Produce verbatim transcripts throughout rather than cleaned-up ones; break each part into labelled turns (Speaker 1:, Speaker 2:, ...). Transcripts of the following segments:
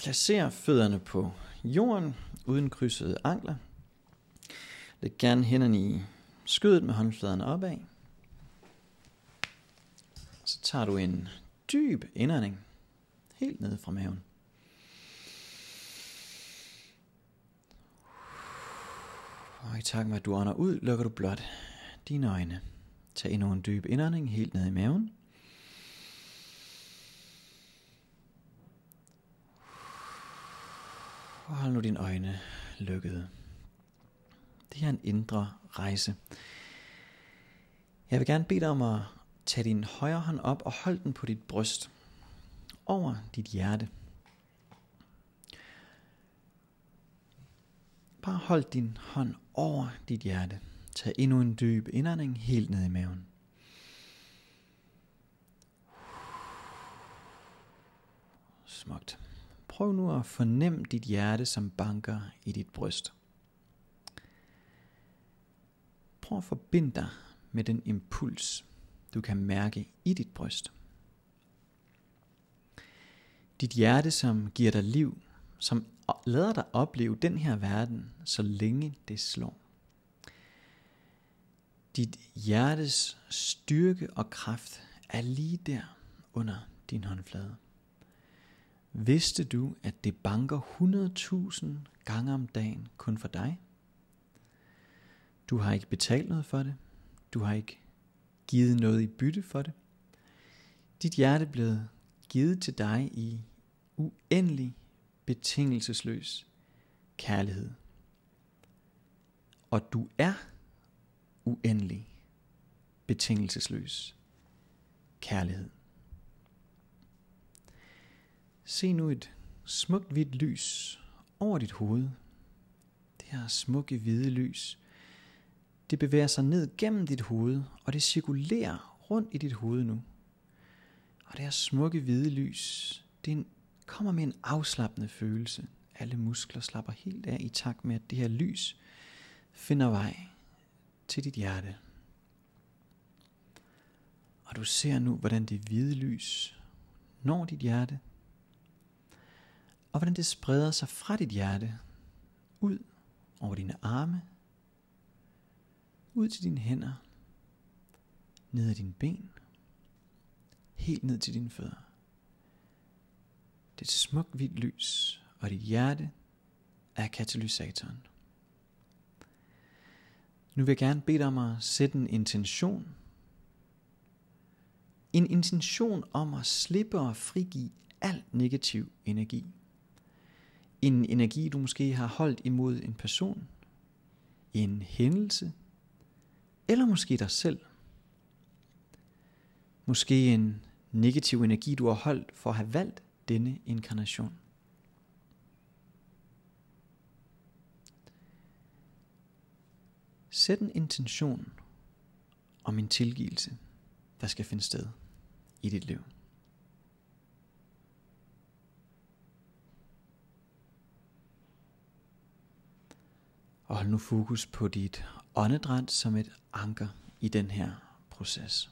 Speaker 1: Placer fødderne på jorden uden krydsede ankler. Læg gerne hænderne i skødet med håndfladerne opad. Så tager du en dyb indånding helt ned fra maven. Og i takt med at du ånder ud, lukker du blot dine øjne. Tag endnu en dyb indånding helt ned i maven. Og hold nu dine øjne lukkede. Det er en indre rejse. Jeg vil gerne bede dig om at tage din højre hånd op og hold den på dit bryst. Over dit hjerte. Bare hold din hånd over dit hjerte. Tag endnu en dyb indånding helt ned i maven. Smukt. Prøv nu at fornemme dit hjerte, som banker i dit bryst. Prøv at forbinde dig med den impuls, du kan mærke i dit bryst. Dit hjerte, som giver dig liv, som lader dig opleve den her verden, så længe det slår. Dit hjertes styrke og kraft er lige der under din håndflade. Vidste du, at det banker hundrede tusind gange om dagen kun for dig? Du har ikke betalt noget for det. Du har ikke givet noget i bytte for det. Dit hjerte er blevet givet til dig i uendelig, betingelsesløs kærlighed. Og du er uendelig, betingelsesløs kærlighed. Se nu et smukt hvidt lys over dit hoved. Det her smukke hvide lys, det bevæger sig ned gennem dit hoved, og det cirkulerer rundt i dit hoved nu. Og det her smukke hvide lys, det kommer med en afslappende følelse. Alle muskler slapper helt af i takt med, at det her lys finder vej til dit hjerte. Og du ser nu, hvordan det hvide lys når dit hjerte, og hvordan det spreder sig fra dit hjerte ud over dine arme, ud til dine hænder, ned ad dine ben, helt ned til dine fødder. Det er et smukt hvidt lys, og dit hjerte er katalysatoren. Nu vil jeg gerne bede dig om at sætte en intention. En intention om at slippe og frigive al negativ energi. En energi, du måske har holdt imod en person, en hændelse, eller måske dig selv. Måske en negativ energi, du har holdt for at have valgt denne inkarnation. Sæt en intention om en tilgivelse, der skal finde sted i dit liv. Og hold nu fokus på dit åndedræt som et anker i den her proces.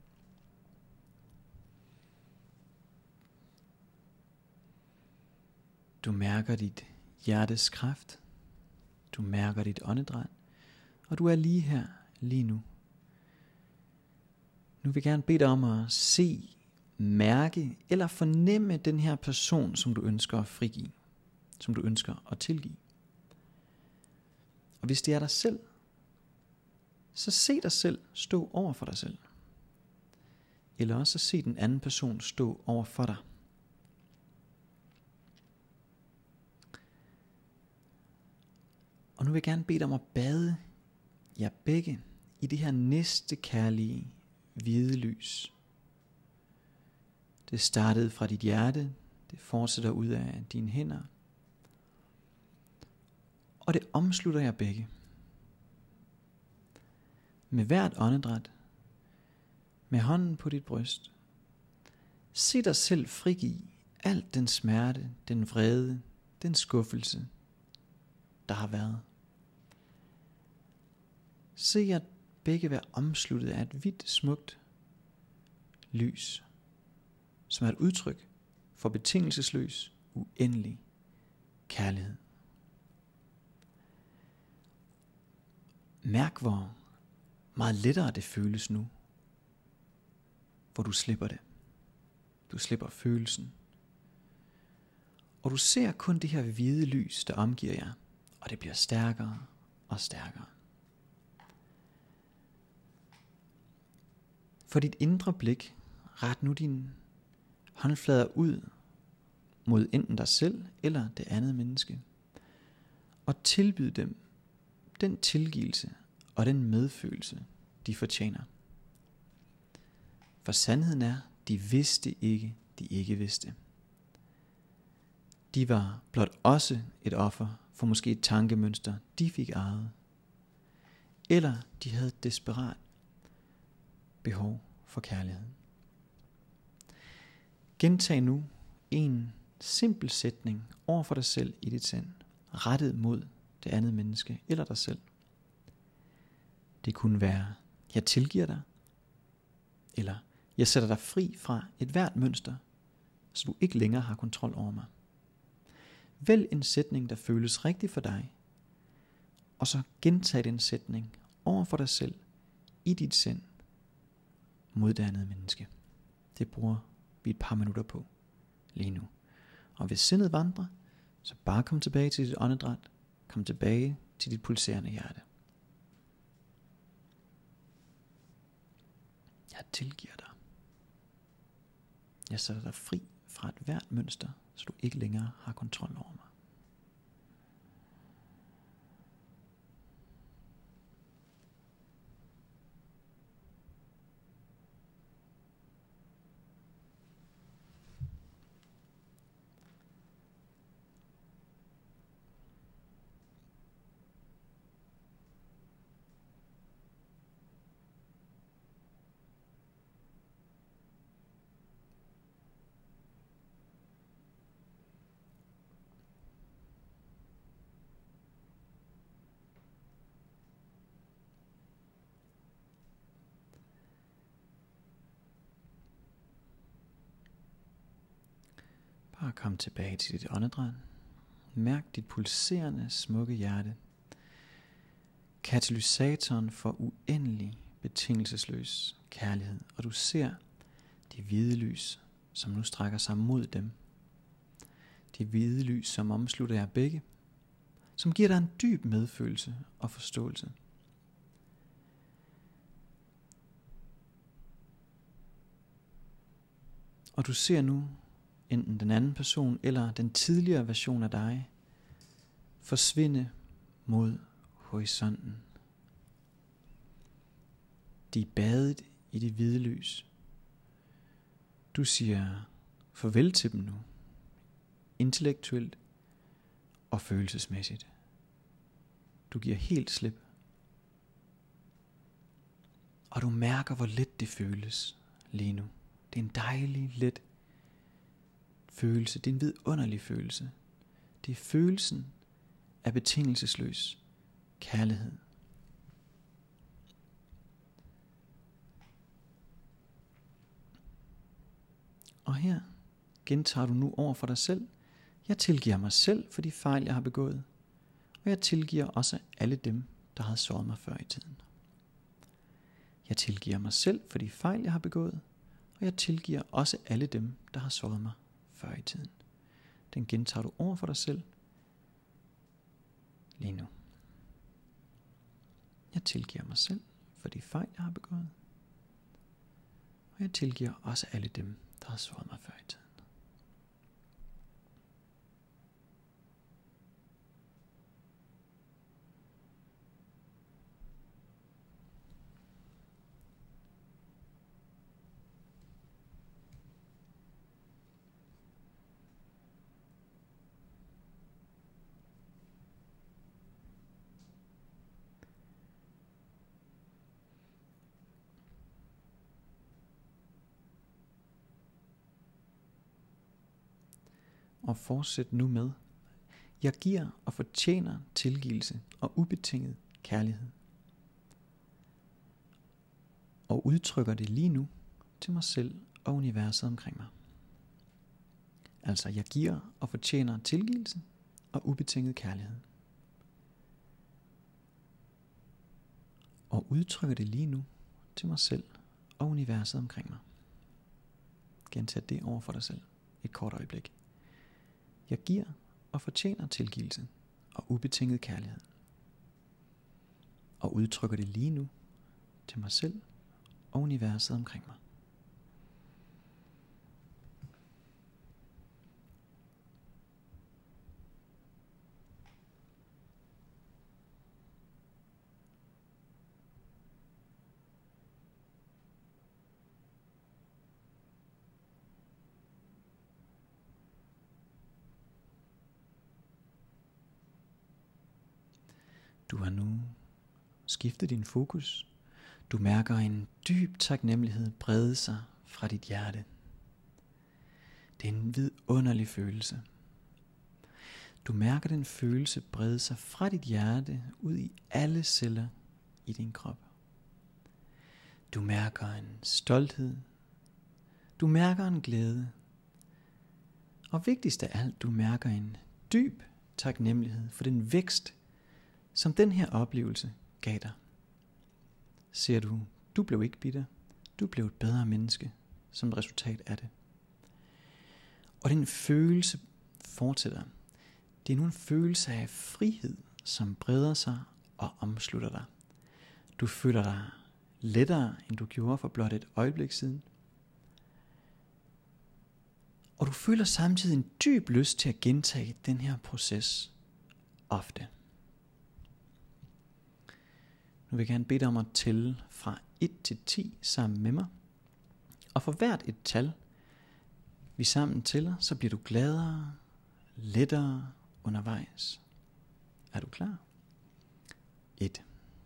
Speaker 1: Du mærker dit hjertes kraft. Du mærker dit åndedræt. Og du er lige her, lige nu. Nu vil jeg gerne bede dig om at se, mærke eller fornemme den her person, som du ønsker at frigive. Som du ønsker at tilgive. Og hvis det er dig selv, så se dig selv stå over for dig selv. Eller også se den anden person stå over for dig. Og nu vil jeg gerne bede dig om at bade jer begge i det her næste kærlige hvide lys. Det startede fra dit hjerte, det fortsætter ud af dine hænder. Og det omslutter jer begge. Med hvert åndedræt, med hånden på dit bryst, se dig selv frigive alt den smerte, den vrede, den skuffelse, der har været. Se jer begge være omsluttet af et hvidt, smukt lys, som er et udtryk for betingelsesløs, uendelig kærlighed. Mærk, hvor meget lettere det føles nu, hvor du slipper det. Du slipper følelsen. Og du ser kun det her hvide lys, der omgiver jer, og det bliver stærkere og stærkere. For dit indre blik, ret nu dine håndflader ud mod enten dig selv eller det andet menneske, og tilbyd dem den tilgivelse og den medfølelse, de fortjener. For sandheden er, de vidste ikke, de ikke vidste. De var blot også et offer for måske et tankemønster, de fik ejet. Eller de havde et desperat behov for kærlighed. Gentag nu en simpel sætning over for dig selv i dit sind, rettet mod det andet menneske eller dig selv. Det kunne være, jeg tilgiver dig, eller jeg sætter dig fri fra et hvert mønster, så du ikke længere har kontrol over mig. Vælg en sætning, der føles rigtig for dig, og så gentag den sætning over for dig selv i dit sind mod det andet menneske. Det bruger vi et par minutter på lige nu. Og hvis sindet vandrer, så bare kom tilbage til dit åndedræt. Kom tilbage til dit pulserende hjerte. Jeg tilgiver dig. Jeg sætter dig fri fra et hvert mønster, så du ikke længere har kontrol over mig. Bare kom tilbage til dit åndedræt. Mærk dit pulserende, smukke hjerte. Katalysatoren for uendelig, betingelsesløs kærlighed. Og du ser de hvide lys, som nu strækker sig mod dem. De hvide lys, som omslutter jer begge. Som giver dig en dyb medfølelse og forståelse. Og du ser nu enten den anden person eller den tidligere version af dig forsvinde mod horisonten. De er badet i det hvide lys. Du siger farvel til dem nu, intellektuelt og følelsesmæssigt. Du giver helt slip. Og du mærker, hvor let det føles lige nu. Det er en dejlig, let følelse. Det er en vidunderlig følelse. Det er følelsen af betingelsesløs kærlighed. Og her gentager du nu over for dig selv: jeg tilgiver mig selv for de fejl, jeg har begået. Og jeg tilgiver også alle dem, der har såret mig før i tiden. Jeg tilgiver mig selv for de fejl, jeg har begået. Og jeg tilgiver også alle dem, der har såret mig før i tiden. Den gentager du over for dig selv lige nu. Jeg tilgiver mig selv for de fejl, jeg har begået. Og jeg tilgiver også alle dem, der har såret mig før i tiden. Og fortsæt nu med: jeg giver og fortjener tilgivelse og ubetinget kærlighed. Og udtrykker det lige nu til mig selv og universet omkring mig. Altså, jeg giver og fortjener tilgivelse og ubetinget kærlighed. Og udtrykker det lige nu til mig selv og universet omkring mig. Gentag det over for dig selv et kort øjeblik. Jeg giver og fortjener tilgivelse og ubetinget kærlighed. Og udtrykker det lige nu til mig selv og universet omkring mig. Du har nu skiftet din fokus. Du mærker en dyb taknemmelighed brede sig fra dit hjerte. Det er en vidunderlig følelse. Du mærker den følelse brede sig fra dit hjerte ud i alle celler i din krop. Du mærker en stolthed. Du mærker en glæde. Og vigtigst af alt, du mærker en dyb taknemmelighed for den vækst, som den her oplevelse gav dig. Ser du, du blev ikke bitter. Du blev et bedre menneske som resultat af det. Og den følelse fortsætter. Det er nu en følelse af frihed, som breder sig og omslutter dig. Du føler dig lettere, end du gjorde for blot et øjeblik siden. Og du føler samtidig en dyb lyst til at gentage den her proces ofte. Nu vil jeg gerne bede dig om at tælle fra et til ti sammen med mig. Og for hvert et tal, vi sammen tæller, så bliver du gladere, lettere undervejs. Er du klar? et.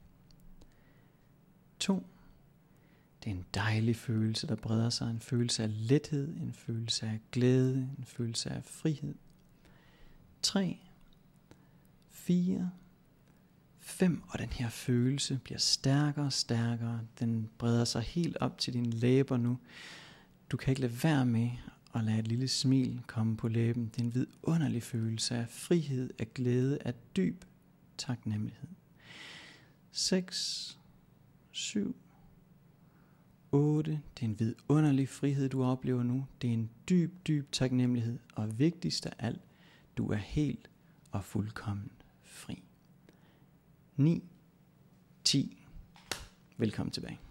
Speaker 1: to. Det er en dejlig følelse, der breder sig. En følelse af lethed, en følelse af glæde, en følelse af frihed. tre. fire. fem, og den her følelse bliver stærkere og stærkere. Den breder sig helt op til dine læber nu. Du kan ikke lade være med at lade et lille smil komme på læben. Det er en vidunderlig følelse af frihed, af glæde, af dyb taknemmelighed. seks, syv, otte. Det er en vidunderlig frihed, du oplever nu. Det er en dyb, dyb taknemmelighed. Og vigtigst af alt, du er helt og fuldkommen fri. ni, ti. Velkommen tilbage.